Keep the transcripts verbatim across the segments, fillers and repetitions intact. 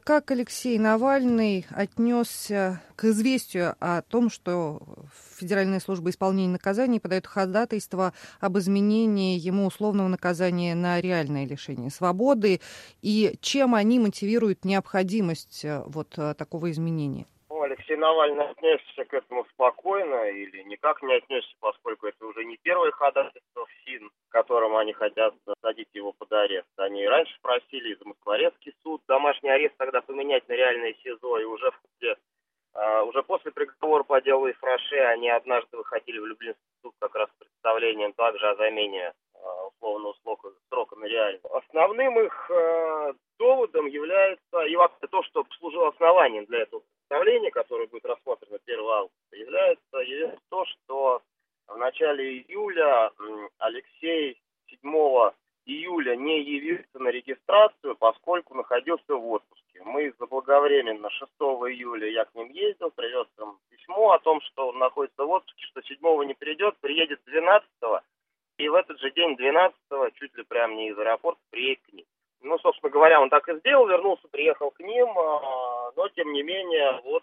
как Алексей Навальный отнесся к известию о том, что Федеральная служба исполнения наказаний подает ходатайство об изменении ему условного наказания на реальное лишение свободы, и чем они мотивируют необходимость вот такого изменения? Ну, Алексей Навальный отнесся к этому спокойно или никак не отнесся, поскольку это уже не первое ходатайство в СИН, которым они хотят садить его под арест. Они и раньше просили, и за Москворецкий суд домашний арест тогда поменять на реальное СИЗО, и уже в ходе, а, уже после приговора по делу Ифраше они однажды выходили в Люблинский суд как раз с представлением также о замене а, условного срока, срока на реальный. Основным их а, доводом является, и вообще то, что послужило основанием для этого представление, которое будет рассмотрено первого августа, является, является то, что в начале июля Алексей седьмого июля не явился на регистрацию, поскольку находился в отпуске. Мы заблаговременно шестого июля я к ним ездил, привез им письмо о том, что он находится в отпуске, что седьмого не придет, приедет двенадцатого, и в этот же день двенадцатого чуть ли прямо не из аэропорта приедет к ним. Ну, собственно говоря, он так и сделал, вернулся, приехал к ним, но, тем не менее, вот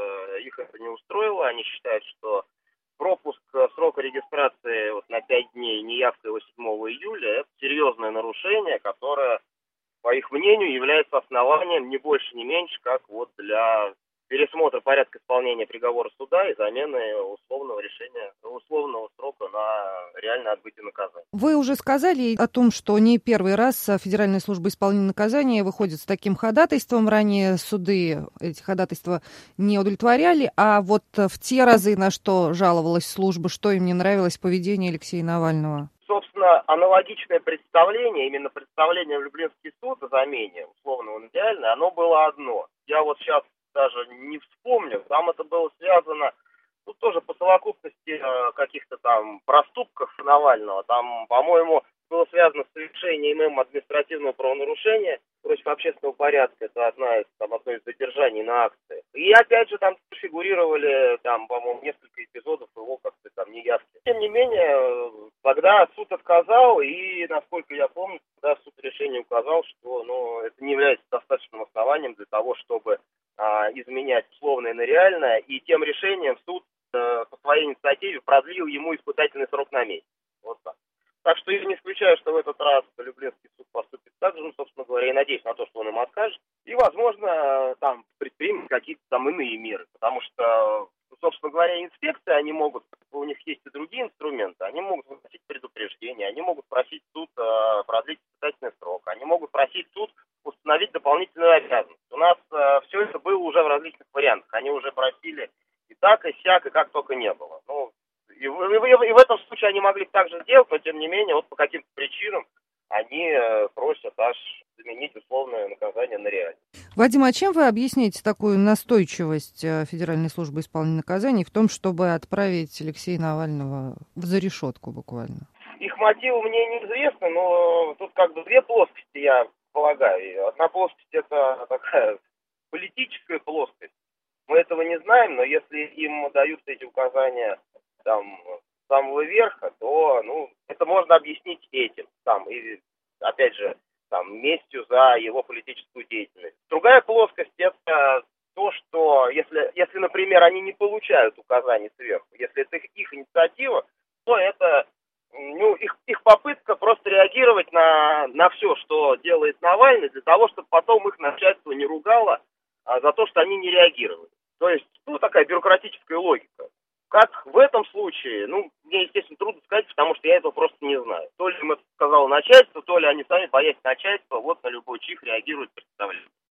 их это не устроило. Они считают, что пропуск срока регистрации вот на пять дней, неявка его седьмого июля, это серьезное нарушение, которое, по их мнению, является основанием не больше, не меньше, как вот для пересмотра порядка исполнения приговора суда и замены условного решения, условного срока на реальное отбытие наказания. Вы уже сказали о том, что не первый раз Федеральная служба исполнения наказания выходит с таким ходатайством. Ранее суды эти ходатайства не удовлетворяли, а вот в те разы, на что жаловалась служба, что им не нравилось поведение Алексея Навального? Собственно, аналогичное представление, именно представление в Люблинский суд о замене условного на реальное, оно было одно. Я вот сейчас даже не вспомню, там это было связано, ну, тоже по совокупности э, каких-то там проступков Навального. Там, по-моему, было связано с совершением им административного правонарушения против общественного порядка. Это одна из, там, одно из задержаний на акции. И опять же там фигурировали, там, по-моему, несколько эпизодов его как-то там неявки. Тем не менее, тогда суд отказал, и, насколько я помню, тогда суд решение указал, что ну, это не является достаточным основанием для того, чтобы а, изменять условное на реальное, и тем решением суд э, по своей инициативе продлил ему испытательный срок на месяц. Вот так. Так что я не исключаю, что в этот раз Люблинский суд поступит так же, ну, собственно говоря, и надеюсь на то, что он им откажет, и, возможно, там предпримет какие-то там иные меры, потому что, собственно говоря, инспекции, они могут, у них есть и другие инструменты, они могут выносить предупреждения, они могут просить суд э, продлить испытательный срок, они могут просить суд установить дополнительную обязанность. У нас э, все это было уже в различных вариантах. Они уже просили и так, и сяк, и как только не было. Ну, и, и, и, и в этом случае они могли так же сделать, но тем не менее, вот по каким-то причинам они э, просят аж заменить условное наказание на реальное. Вадим, а чем вы объясните такую настойчивость Федеральной службы исполнения наказаний в том, чтобы отправить Алексея Навального за решетку буквально? Их мотивы мне неизвестны, но тут как бы две плоскости, я полагаю. Одна плоскость — это такая политическая плоскость. Мы этого не знаем, но если им даются эти указания там с самого верха, то ну, это можно объяснить этим. Там, и, опять же, там, местью за его политическую деятельность. Другая плоскость — это то, что если, если, например, они не получают указаний сверху, если это их, их инициатива, то это ну, их, их попытка просто реагировать на, на все, что делает Навальный, для того, чтобы потом их начальство не ругало а, за то, что они не реагировали. То есть, ну, такая бюрократическая логика. Как в этом случае, ну, мне, естественно, трудно сказать, потому что я этого просто не знаю. То ли им это сказало начальство, то ли они сами, боясь начальства, вот на любой чих реагируют, представляют.